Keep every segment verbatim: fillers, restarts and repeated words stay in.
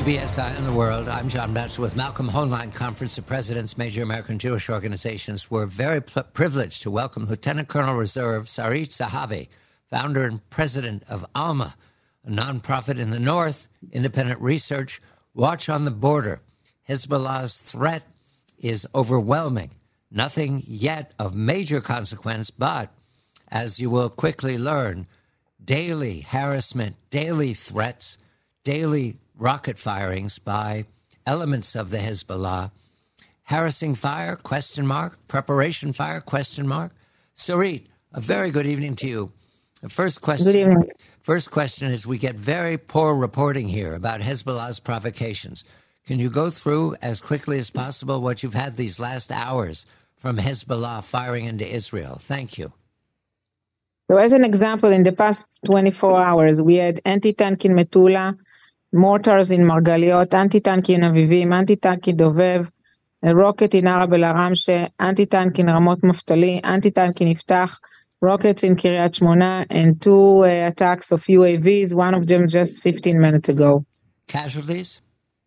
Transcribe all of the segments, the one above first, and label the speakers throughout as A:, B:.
A: B S I in the World. I'm John Batchelor with Malcolm Hoenlein, Conference of Presidents, Major American Jewish Organizations. We're very pl- privileged to welcome Lieutenant Colonel Reserve Sarit Zehavi, founder and president of ALMA, a nonprofit in the North, independent research, watch on the border. Hezbollah's threat is overwhelming. Nothing yet of major consequence, but as you will quickly learn, daily harassment, daily threats, daily rocket firings by elements of the Hezbollah. Harassing fire, question mark. Preparation fire, question mark. Sarit, a very good evening to you. The first question,
B: good evening.
A: First question is, we get very poor reporting here about Hezbollah's provocations. Can you go through as quickly as possible what you've had these last hours from Hezbollah firing into Israel? Thank you.
B: So as an example, in the past twenty-four hours, we had anti-tank in Metula, mortars in Margaliot, anti-tank in Avivim, anti-tank in Dovev, a rocket in Arab El Aramshe, anti-tank in Ramot Muftali, anti-tank in Iftach, rockets in Kiryat Shmona, and two uh, attacks of U A Vs, one of them just fifteen minutes ago.
A: Casualties?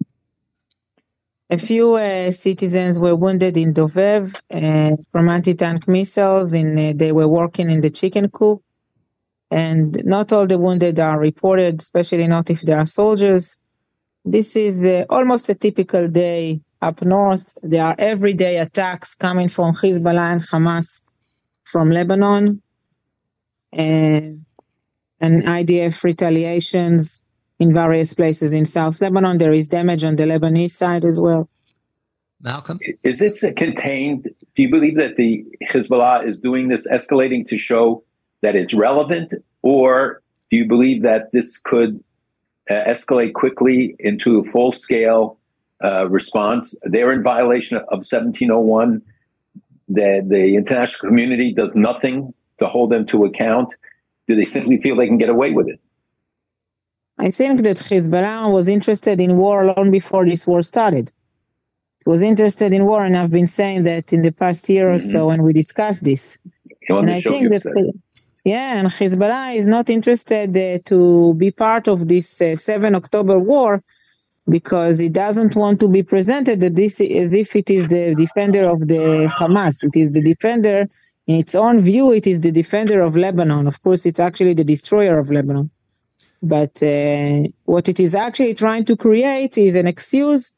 B: A few uh, citizens were wounded in Dovev uh, from anti-tank missiles. In, uh, they were working in the chicken coop. And not all the wounded are reported, especially not if they are soldiers. This is uh, almost a typical day up north. There are everyday attacks coming from Hezbollah and Hamas from Lebanon, and, and I D F retaliations in various places in South Lebanon. There is damage on the Lebanese side as well.
A: Malcolm?
C: Is this contained? Do you believe that the Hezbollah is doing this, escalating to show that it's relevant, or do you believe that this could uh, escalate quickly into a full-scale uh, response? They're in violation of seventeen oh one. The, the international community does nothing to hold them to account. Do they simply feel they can get away with it?
B: I think that Hezbollah was interested in war long before this war started. It was interested in war, and I've been saying that in the past year or mm-hmm. so when we discussed this. And I think that, said. yeah, and Hezbollah is not interested uh, to be part of this uh, seventh of October war because it doesn't want to be presented that this as if it is the defender of the Hamas. It is the defender, in its own view, it is the defender of Lebanon. Of course, it's actually the destroyer of Lebanon. But uh, what it is actually trying to create is an excuse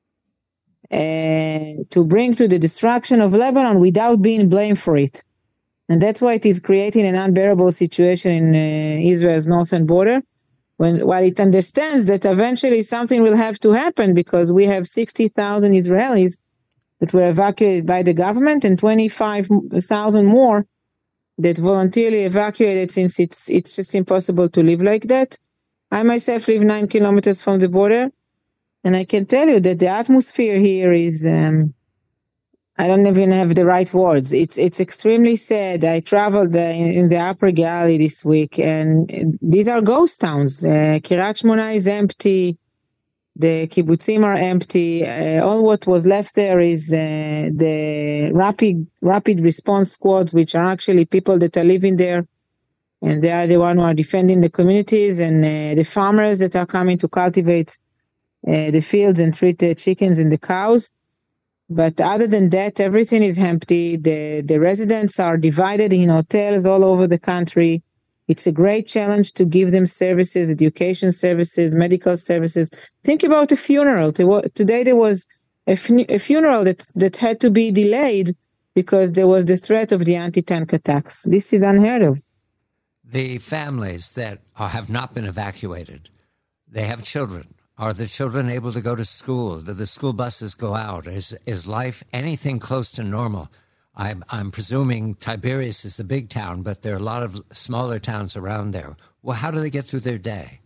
B: uh, to bring to the destruction of Lebanon without being blamed for it. And that's why it is creating an unbearable situation in uh, Israel's northern border, when while it understands that eventually something will have to happen because we have sixty thousand Israelis that were evacuated by the government and twenty-five thousand more that voluntarily evacuated, since it's it's just impossible to live like that. I myself live nine kilometers from the border, and I can tell you that the atmosphere here is, um, I don't even have the right words. It's it's extremely sad. I traveled uh, in, in the Upper Galilee this week, and these are ghost towns. Uh, Kiryat Shmona is empty. The kibbutzim are empty. Uh, all what was left there is uh, the rapid rapid response squads, which are actually people that are living there, and they are the one who are defending the communities, and uh, the farmers that are coming to cultivate uh, the fields and treat the chickens and the cows. But other than that, everything is empty. The the residents are divided in hotels all over the country. It's a great challenge to give them services, education services, medical services. Think about a funeral. Today there was a, fun- a funeral that, that had to be delayed because there was the threat of the anti-tank attacks. This is unheard of.
A: The families that are, have not been evacuated, they have children. Are the children able to go to school? Do the school buses go out? Is, is life anything close to normal? I'm, I'm presuming Tiberias is the big town, but there are a lot of smaller towns around there. Well, how do they get through their day?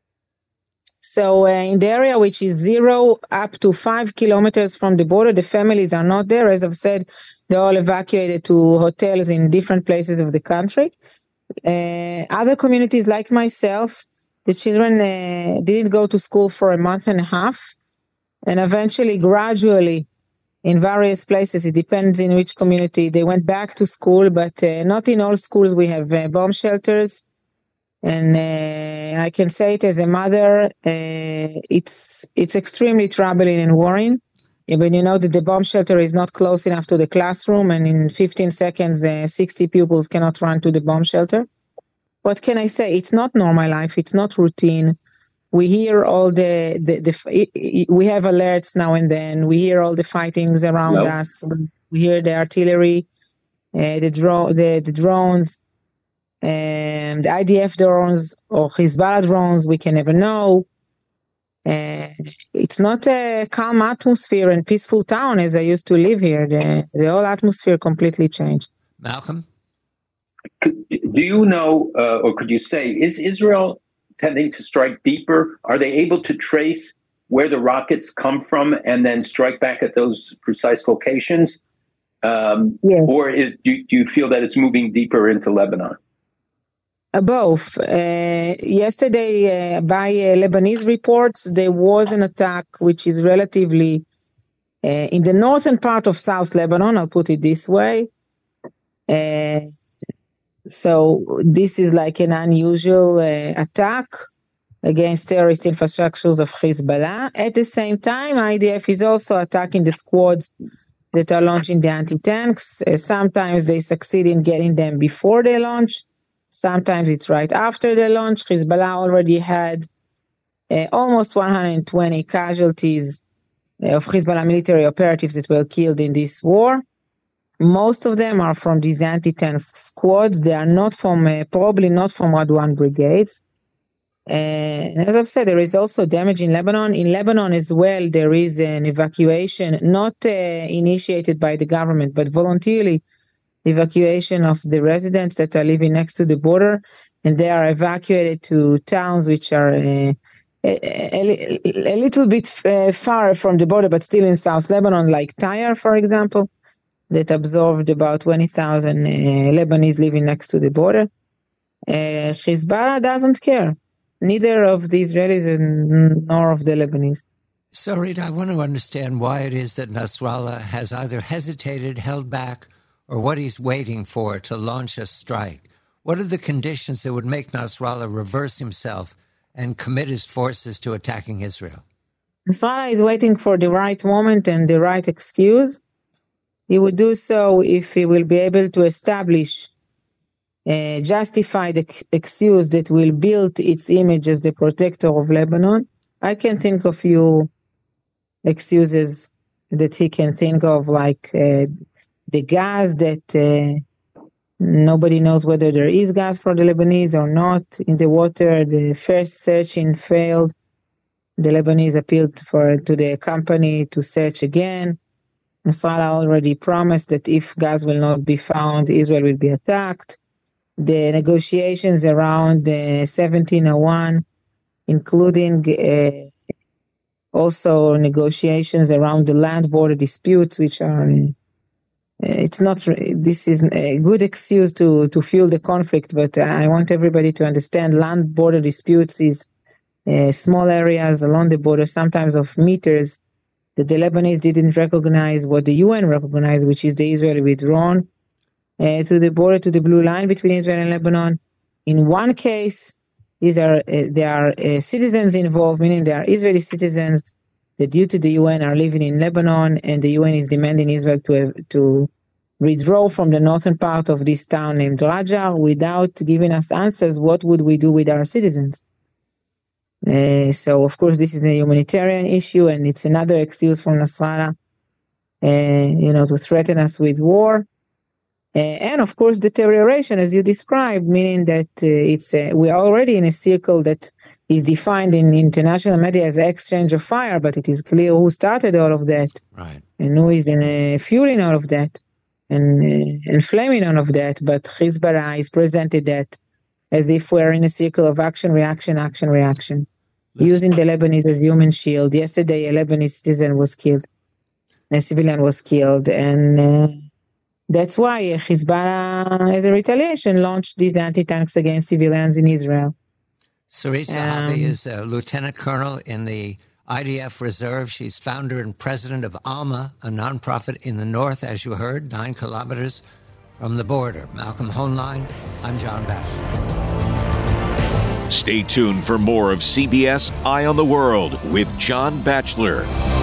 B: So uh, in the area which is zero up to five kilometers from the border, the families are not there. As I've said, they're all evacuated to hotels in different places of the country. Uh, other communities like myself, the children uh, didn't go to school for a month and a half. And eventually, gradually, in various places, it depends in which community, they went back to school, but uh, not in all schools. We have uh, bomb shelters. And uh, I can say it as a mother. Uh, it's it's extremely troubling and worrying. When you know that the bomb shelter is not close enough to the classroom, and in fifteen seconds, uh, sixty pupils cannot run to the bomb shelter. What can I say? It's not normal life. It's not routine. We hear all the, the, the we have alerts now and then. We hear all the fightings around no. us. We hear the artillery, uh, the, dro- the, the drones, and the I D F drones or Hezbollah drones. We can never know. Uh, it's not a calm atmosphere and peaceful town as I used to live here. The, the whole atmosphere completely changed.
A: Malcolm?
C: Do you know, uh, or could you say, is Israel tending to strike deeper? Are they able to trace where the rockets come from and then strike back at those precise locations? Um,
B: yes.
C: Or is do, do you feel that it's moving deeper into Lebanon?
B: Uh, both. Uh, yesterday, uh, by uh, Lebanese reports, there was an attack which is relatively uh, in the northern part of South Lebanon, I'll put it this way. Uh, So this is like an unusual uh, attack against terrorist infrastructures of Hezbollah. At the same time, I D F is also attacking the squads that are launching the anti-tanks. Uh, sometimes they succeed in getting them before they launch. Sometimes it's right after they launch. Hezbollah already had uh, almost one hundred twenty casualties uh, of Hezbollah military operatives that were killed in this war. Most of them are from these anti-tank squads. They are not from, uh, probably not from Radwan brigades. And as I've said, there is also damage in Lebanon. In Lebanon as well, there is an evacuation, not uh, initiated by the government, but voluntarily evacuation of the residents that are living next to the border. And they are evacuated to towns which are uh, a, a, a little bit uh, far from the border, but still in South Lebanon, like Tyre, for example, that absorbed about twenty thousand uh, Lebanese living next to the border. Uh, Hezbollah doesn't care, neither of the Israelis nor of the Lebanese.
A: Sarit, I want to understand why it is that Nasrallah has either hesitated, held back, or what he's waiting for to launch a strike. What are the conditions that would make Nasrallah reverse himself and commit his forces to attacking Israel?
B: Nasrallah is waiting for the right moment and the right excuse. He would do so if he will be able to establish, uh, justify the excuse that will build its image as the protector of Lebanon. I can think of few excuses that he can think of, like uh, the gas that uh, nobody knows whether there is gas for the Lebanese or not in the water. The first searching failed. The Lebanese appealed for to the company to search again. Nasrallah already promised that if gas will not be found, Israel will be attacked. The negotiations around the seventeen oh one, including uh, also negotiations around the land border disputes, which are, uh, it's not, this is a good excuse to, to fuel the conflict, but I want everybody to understand land border disputes is uh, small areas along the border, sometimes of meters, that the Lebanese didn't recognize what the U N recognized, which is the Israeli withdrawn uh, to the border, to the blue line between Israel and Lebanon. In one case, these are uh, there are uh, citizens involved, meaning they are Israeli citizens that due to the U N are living in Lebanon, and the U N is demanding Israel to uh, to withdraw from the northern part of this town named Raja without giving us answers. What would we do with our citizens? Uh, so, of course, this is a humanitarian issue, and it's another excuse for Nasrallah, uh, you know, to threaten us with war. Uh, and, of course, deterioration, as you described, meaning that uh, it's uh, we're already in a circle that is defined in international media as exchange of fire, but it is clear who started all of that,
A: right,
B: and who is in uh, fueling all of that, and uh, inflaming all of that. But Hezbollah is presented that as if we're in a circle of action, reaction, action, reaction, using the Lebanese as human shield. Yesterday, a Lebanese citizen was killed, a civilian was killed, and uh, that's why Hezbollah, as a retaliation, launched these anti-tanks against civilians in Israel.
A: Sarit Zahavi um, is a lieutenant colonel in the I D F Reserve. She's founder and president of Alma, a nonprofit in the north, as you heard, nine kilometers from the border. Malcolm Hoenlein, I'm John Bass.
D: Stay tuned for more of C B S Eye on the World with John Batchelor.